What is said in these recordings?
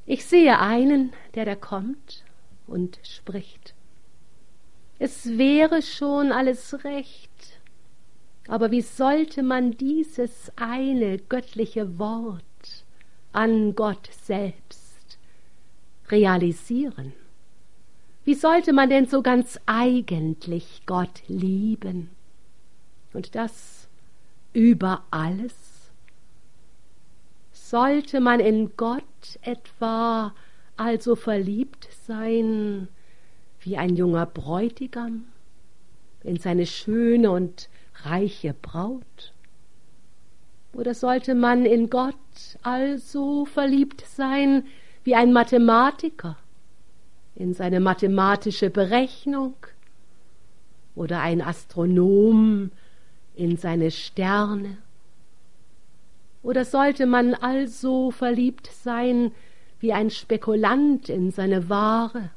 Ich sehe einen, der da kommt und spricht. Es wäre schon alles recht, aber wie sollte man dieses eine göttliche Wort an Gott selbst realisieren? Wie sollte man denn so ganz eigentlich Gott lieben? Und das über alles? Sollte man in Gott etwa also verliebt sein wie ein junger Bräutigam in seine schöne und reiche Braut? Oder sollte man in Gott also verliebt sein wie ein Mathematiker in seine mathematische Berechnung oder ein Astronom in seine Sterne? Oder sollte man also verliebt sein wie ein Spekulant in seine Ware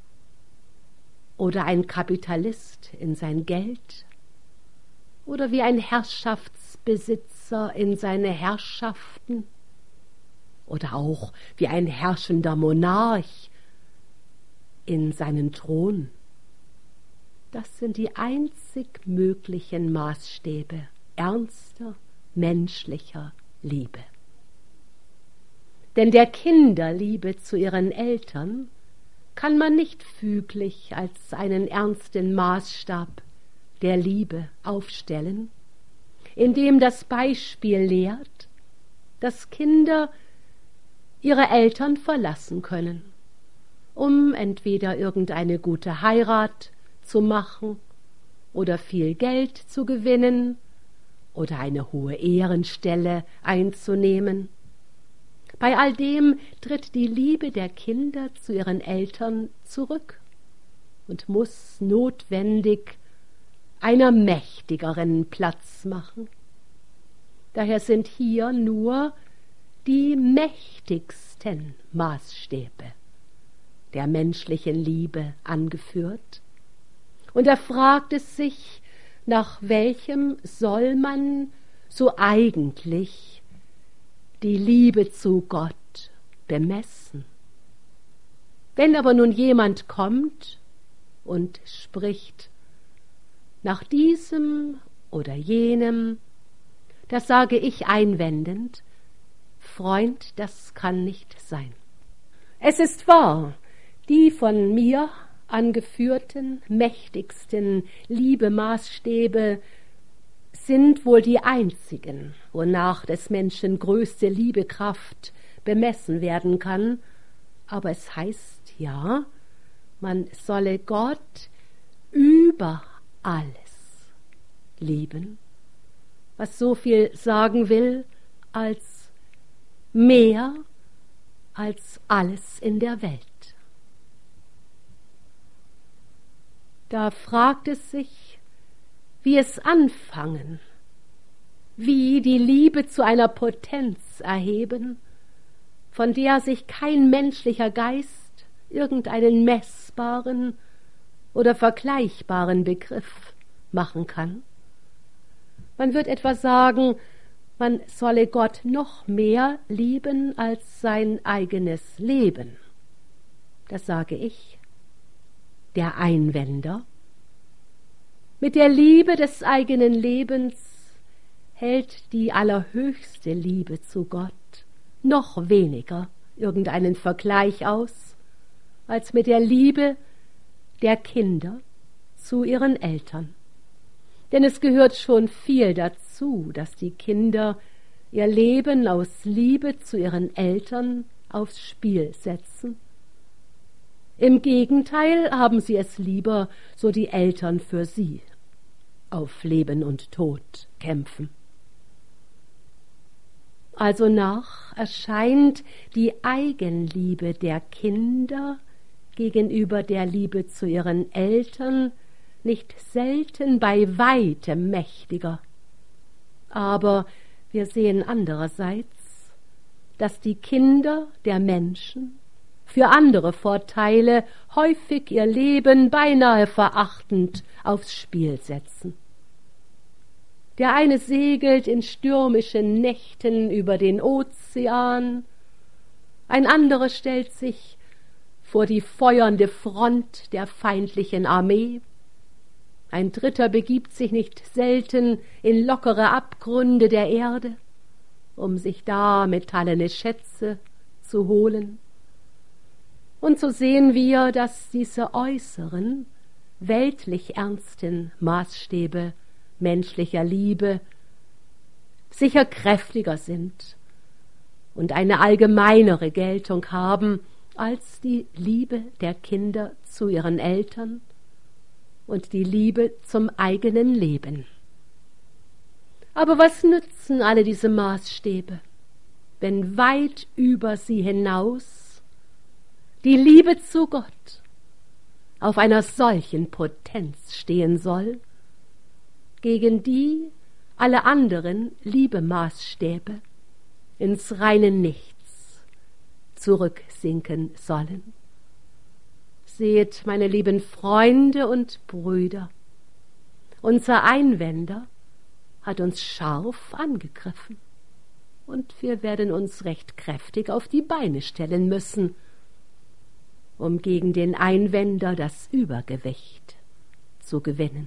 oder ein Kapitalist in sein Geld oder wie ein Herrschaftsbesitzer in seine Herrschaften oder auch wie ein herrschender Monarch in seinen Thron? Das sind die einzig möglichen Maßstäbe ernster menschlicher Liebe. Denn der Kinderliebe zu ihren Eltern kann man nicht füglich als einen ernsten Maßstab der Liebe aufstellen, indem das Beispiel lehrt, dass Kinder ihre Eltern verlassen können, um entweder irgendeine gute Heirat zu machen oder viel Geld zu gewinnen oder eine hohe Ehrenstelle einzunehmen. Bei all dem tritt die Liebe der Kinder zu ihren Eltern zurück und muss notwendig einer mächtigeren Platz machen. Daher sind hier nur die mächtigsten Maßstäbe der menschlichen Liebe angeführt. Und da fragt es sich, nach welchem soll man so eigentlich die Liebe zu Gott bemessen? Wenn aber nun jemand kommt und spricht nach diesem oder jenem, da sage ich einwendend: Freund, das kann nicht sein. Es ist wahr, die von mir angeführten mächtigsten Liebemaßstäbe sind wohl die einzigen, wonach des Menschen größte Liebekraft bemessen werden kann, aber es heißt ja, man solle Gott über alles lieben, was so viel sagen will als mehr als alles in der Welt. Da fragt es sich, wie es anfangen, wie die Liebe zu einer Potenz erheben, von der sich kein menschlicher Geist irgendeinen messbaren oder vergleichbaren Begriff machen kann. Man wird etwa sagen, man solle Gott noch mehr lieben als sein eigenes Leben. Das sage ich, der Einwender. Mit der Liebe des eigenen Lebens hält die allerhöchste Liebe zu Gott noch weniger irgendeinen Vergleich aus, als mit der Liebe der Kinder zu ihren Eltern. Denn es gehört schon viel dazu, dass die Kinder ihr Leben aus Liebe zu ihren Eltern aufs Spiel setzen. Im Gegenteil haben sie es lieber, so die Eltern für sie auf Leben und Tod kämpfen. Also nach erscheint die Eigenliebe der Kinder gegenüber der Liebe zu ihren Eltern nicht selten bei weitem mächtiger. Aber wir sehen andererseits, dass die Kinder der Menschen für andere Vorteile häufig ihr Leben beinahe verachtend aufs Spiel setzen. Der eine segelt in stürmischen Nächten über den Ozean, Ein anderer stellt sich vor die feuernde Front der feindlichen Armee. Ein dritter begibt sich nicht selten in lockere Abgründe der Erde, um sich da metallene Schätze zu holen. Und so sehen wir, dass diese äußeren, weltlich ernsten Maßstäbe menschlicher Liebe sicher kräftiger sind und eine allgemeinere Geltung haben als die Liebe der Kinder zu ihren Eltern und die Liebe zum eigenen Leben. Aber was nützen alle diese Maßstäbe, wenn weit über sie hinaus die Liebe zu Gott auf einer solchen Potenz stehen soll, gegen die alle anderen Liebemaßstäbe ins reine Nichts zurücksinken sollen? Seht, meine lieben Freunde und Brüder, unser Einwender hat uns scharf angegriffen, und wir werden uns recht kräftig auf die Beine stellen müssen, um gegen den Einwender das Übergewicht zu gewinnen.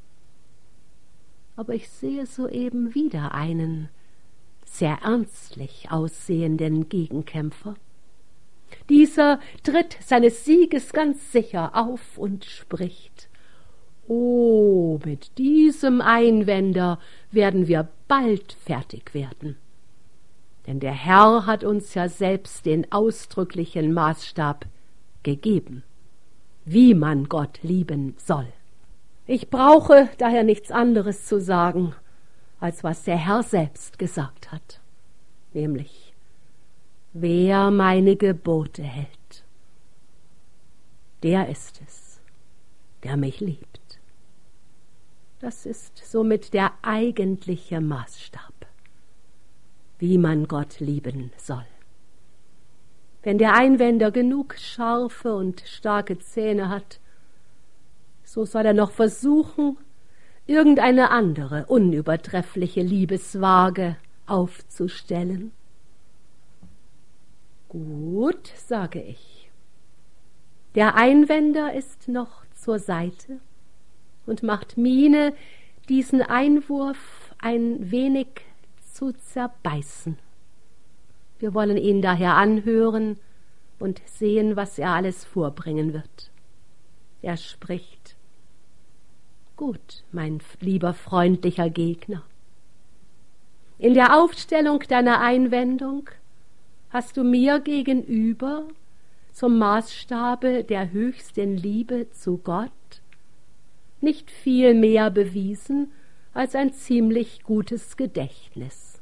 Aber ich sehe soeben wieder einen sehr ernstlich aussehenden Gegenkämpfer. Dieser tritt seines Sieges ganz sicher auf und spricht: »Oh, mit diesem Einwender werden wir bald fertig werden. Denn der Herr hat uns ja selbst den ausdrücklichen Maßstab gegeben, wie man Gott lieben soll. Ich brauche daher nichts anderes zu sagen, als was der Herr selbst gesagt hat, nämlich: Wer meine Gebote hält, der ist es, der mich liebt.« Das ist somit der eigentliche Maßstab, wie man Gott lieben soll. Wenn der Einwender genug scharfe und starke Zähne hat, so soll er noch versuchen, irgendeine andere unübertreffliche Liebeswaage aufzustellen. Gut, sage ich. Der Einwender ist noch zur Seite und macht Miene, diesen Einwurf ein wenig zu zerbeißen. Wir wollen ihn daher anhören und sehen, was er alles vorbringen wird. Er spricht: »Gut, mein lieber freundlicher Gegner, in der Aufstellung deiner Einwendung hast du mir gegenüber zum Maßstabe der höchsten Liebe zu Gott nicht viel mehr bewiesen als ein ziemlich gutes Gedächtnis,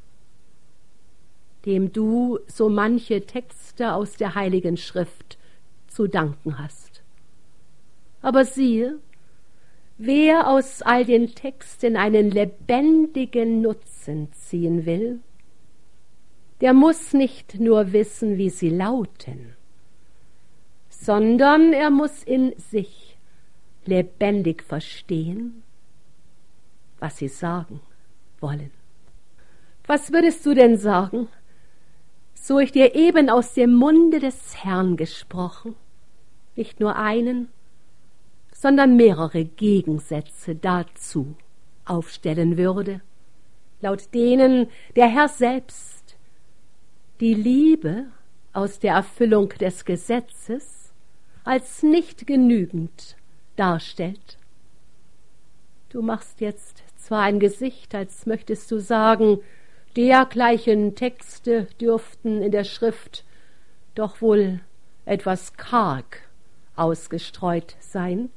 dem du so manche Texte aus der Heiligen Schrift zu danken hast. Aber siehe, wer aus all den Texten einen lebendigen Nutzen ziehen will, der muss nicht nur wissen, wie sie lauten, sondern er muss in sich lebendig verstehen, was sie sagen wollen. Was würdest du denn sagen, so ich dir eben aus dem Munde des Herrn gesprochen, nicht nur einen, sondern mehrere Gegensätze dazu aufstellen würde, laut denen der Herr selbst die Liebe aus der Erfüllung des Gesetzes als nicht genügend darstellt? Du machst jetzt zwar ein Gesicht, als möchtest du sagen, dergleichen Texte dürften in der Schrift doch wohl etwas karg ausgestreut sein.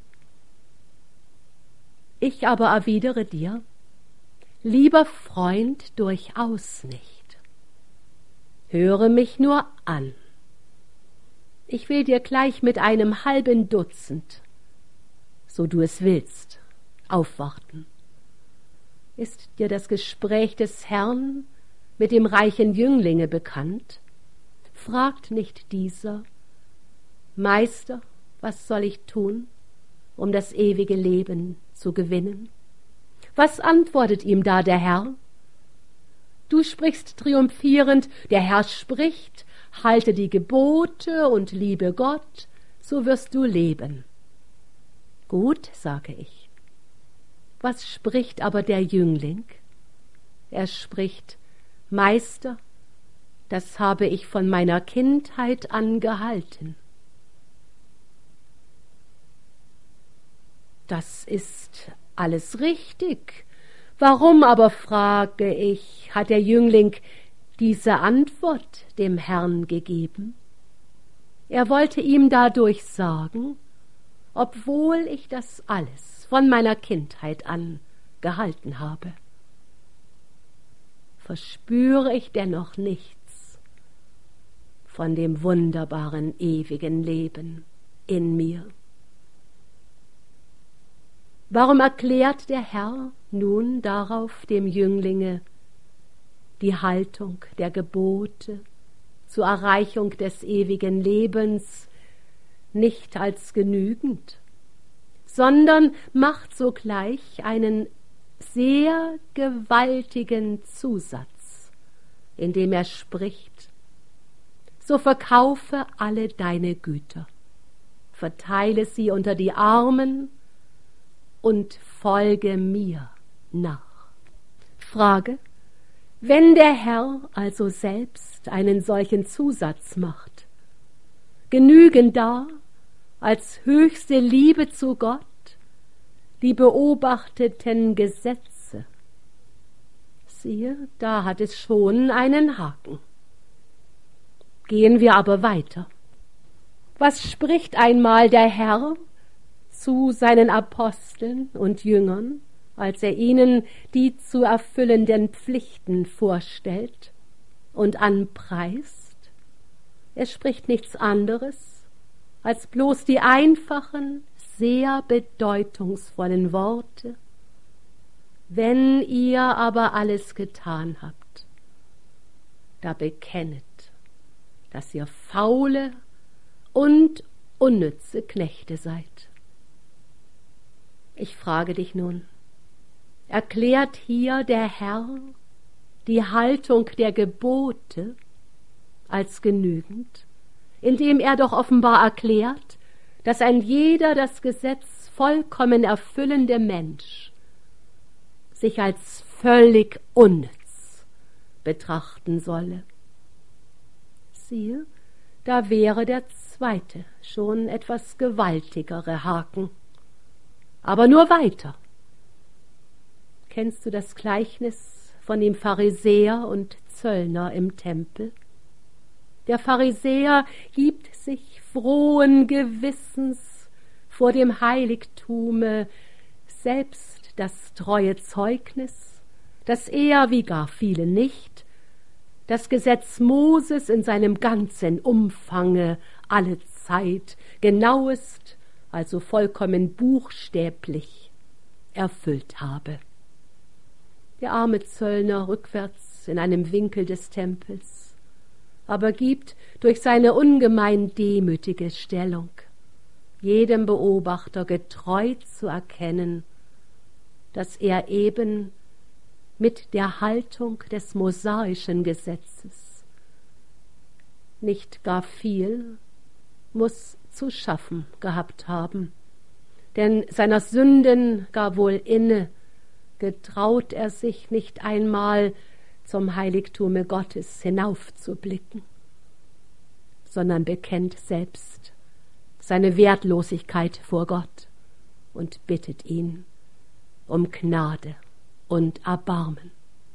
Ich aber erwidere dir: Lieber Freund, durchaus nicht. Höre mich nur an. Ich will dir gleich mit einem halben Dutzend, so du es willst, aufwarten. Ist dir das Gespräch des Herrn mit dem reichen Jünglinge bekannt? Fragt nicht dieser: Meister, was soll ich tun, um das ewige Leben zu gewinnen? Was antwortet ihm da der Herr? Du sprichst triumphierend: Der Herr spricht, halte die Gebote und liebe Gott, so wirst du leben. Gut, sage ich. Was spricht aber der Jüngling? Er spricht: Meister, das habe ich von meiner Kindheit an gehalten. Das ist alles richtig. Warum aber, frage ich, hat der Jüngling diese Antwort dem Herrn gegeben? Er wollte ihm dadurch sagen, obwohl ich das alles von meiner Kindheit an gehalten habe, verspüre ich dennoch nichts von dem wunderbaren ewigen Leben in mir. Warum erklärt der Herr nun darauf dem Jünglinge die Haltung der Gebote zur Erreichung des ewigen Lebens nicht als genügend, sondern macht sogleich einen sehr gewaltigen Zusatz, indem er spricht: So verkaufe alle deine Güter, verteile sie unter die Armen und folge mir nach. Frage: Wenn der Herr also selbst einen solchen Zusatz macht, genügen da als höchste Liebe zu Gott die beobachteten Gesetze? Siehe, da hat es schon einen Haken. Gehen wir aber weiter. Was spricht einmal der Herr zu seinen Aposteln und Jüngern, als er ihnen die zu erfüllenden Pflichten vorstellt und anpreist? Er spricht nichts anderes als bloß die einfachen, sehr bedeutungsvollen Worte: Wenn ihr aber alles getan habt, da bekennet, dass ihr faule und unnütze Knechte seid. Ich frage dich nun, erklärt hier der Herr die Haltung der Gebote als genügend, indem er doch offenbar erklärt, dass ein jeder das Gesetz vollkommen erfüllende Mensch sich als völlig unnütz betrachten solle? Siehe, da wäre der zweite, schon etwas gewaltigere Haken. Aber nur weiter. Kennst du das Gleichnis von dem Pharisäer und Zöllner im Tempel? Der Pharisäer gibt sich frohen Gewissens vor dem Heiligtume selbst das treue Zeugnis, dass er, wie gar viele nicht, das Gesetz Moses in seinem ganzen Umfange alle Zeit genauest, also vollkommen buchstäblich erfüllt habe. Der arme Zöllner rückwärts in einem Winkel des Tempels, aber gibt durch seine ungemein demütige Stellung jedem Beobachter getreu zu erkennen, dass er eben mit der Haltung des mosaischen Gesetzes nicht gar viel muss zu schaffen gehabt haben, denn seiner Sünden gar wohl inne getraut er sich nicht einmal zum Heiligtume Gottes hinaufzublicken, sondern bekennt selbst seine Wertlosigkeit vor Gott und bittet ihn um Gnade und Erbarmen.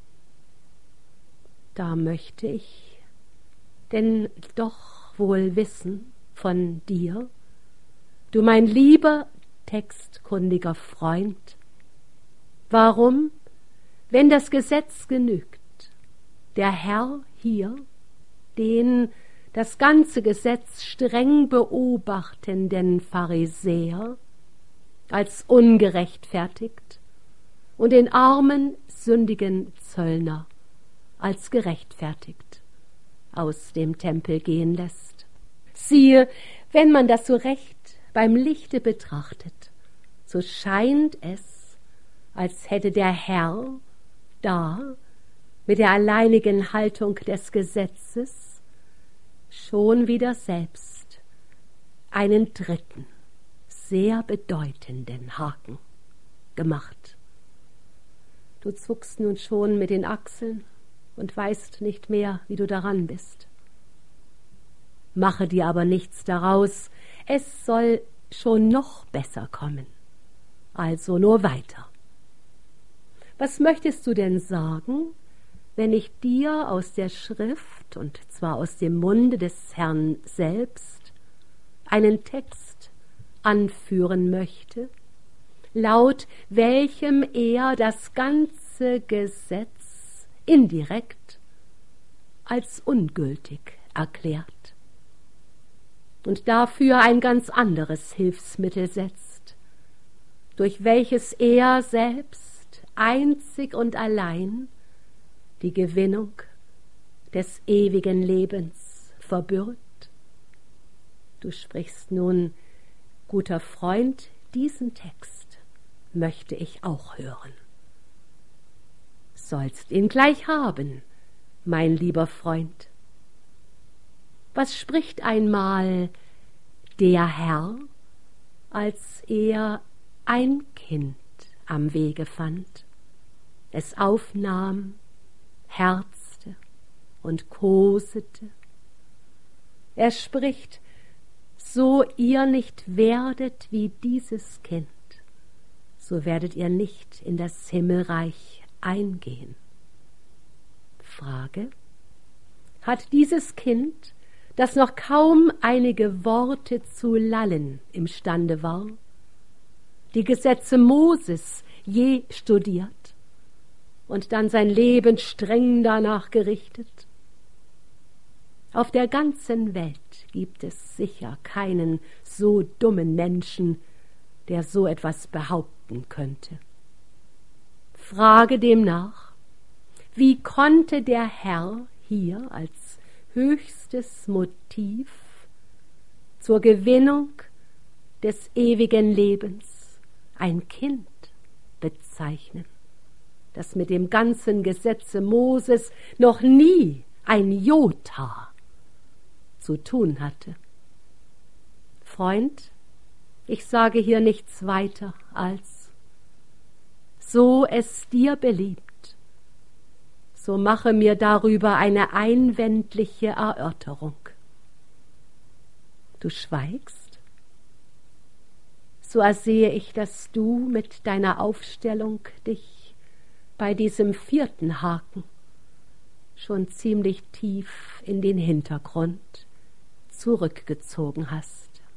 Da möchte ich denn doch wohl wissen von dir, du mein lieber textkundiger Freund, warum, wenn das Gesetz genügt, der Herr hier den das ganze Gesetz streng beobachtenden Pharisäer als ungerechtfertigt und den armen, sündigen Zöllner als gerechtfertigt aus dem Tempel gehen lässt. Siehe, wenn man das so recht beim Lichte betrachtet, so scheint es, als hätte der Herr da mit der alleinigen Haltung des Gesetzes schon wieder selbst einen dritten, sehr bedeutenden Haken gemacht. Du zuckst nun schon mit den Achseln und weißt nicht mehr, wie du daran bist. Mache dir aber nichts daraus, es soll schon noch besser kommen. Also nur weiter. Was möchtest du denn sagen, wenn ich dir aus der Schrift, und zwar aus dem Munde des Herrn selbst, einen Text anführen möchte, laut welchem er das ganze Gesetz indirekt als ungültig erklärt und dafür ein ganz anderes Hilfsmittel setzt, durch welches er selbst einzig und allein die Gewinnung des ewigen Lebens verbürgt? Du sprichst nun, guter Freund, diesen Text möchte ich auch hören. Sollst ihn gleich haben, mein lieber Freund. Was spricht einmal der Herr, als er ein Kind am Wege fand, es aufnahm, herzte und kosete? Er spricht, so ihr nicht werdet wie dieses Kind, so werdet ihr nicht in das Himmelreich eingehen. Frage: Hat dieses Kind, das noch kaum einige Worte zu lallen imstande war, die Gesetze Moses je studiert und dann sein Leben streng danach gerichtet? Auf der ganzen Welt gibt es sicher keinen so dummen Menschen, der so etwas behaupten könnte. Frage demnach, wie konnte der Herr hier als höchstes Motiv zur Gewinnung des ewigen Lebens ein Kind bezeichnen, das mit dem ganzen Gesetze Moses noch nie ein Jota zu tun hatte? Freund, ich sage hier nichts weiter als: So es dir beliebt, so mache mir darüber eine einwendliche Erörterung. Du schweigst? So ersehe ich, dass du mit deiner Aufstellung dich bei diesem vierten Haken schon ziemlich tief in den Hintergrund zurückgezogen hast